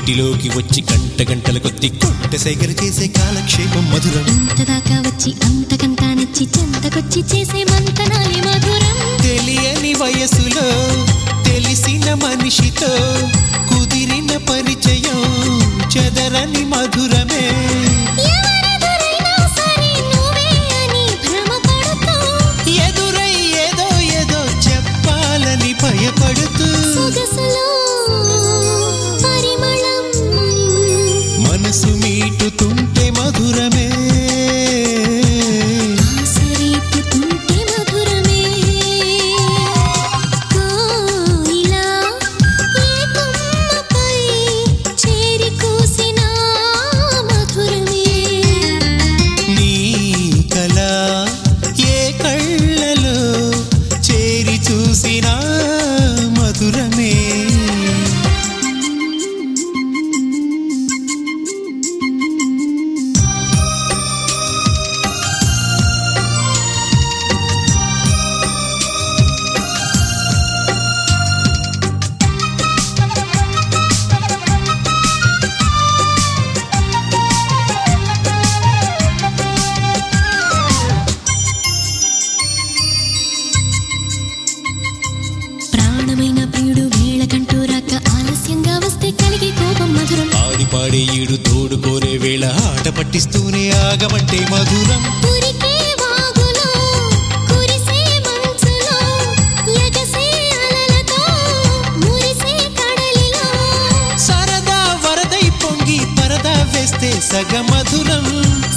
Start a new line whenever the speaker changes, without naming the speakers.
ఇంటిలోకి వచ్చి గంట గంటల కొద్ది కొంట సైగలు చేసే కాలక్షేపం మధురం.
ఇంతదాకా వచ్చి అంతకంతా నచ్చి చెంతకొచ్చి చేసే మంతనాలే మధురం.
తెలియని వయసులో తెలిసిన మనిషితో కుదిరిన పరిచయం చెదరని మధురమే.
ఎవరెదురైనా సరే నువ్వే అని భ్రమపడుతూ,
ఎదురై ఏదో ఏదో చెప్పాలని భయపడుతూ,
సొగసులో పరిమళం
మనసు మీటుతుంటే మధురమే,
ఆసరేపుతుంటే మధురమే. కోయిలా ఏ కొమ్మపై చేరి కూసిన మధురమే.
నీ కల ఏ కళ్ళలో చేరి చూసినా మధురమే.
ప్రాణమైన ప్రియుడు వేళకంటూ రాక ఆలస్యంగా వస్తే కలిగే కోపం మధురం.
ఆడి పాడే ఈడు తోడు కోరే వేళ ఆట పట్టిస్తూనే ఆగమంటే మధురం.
ఉరికే వాగులో కురిసే మంచులో ఎగసే అలలతో మురిసే కడలిలో
సరదా వరదై పొంగి పరదా వేస్తే సగ మధురం.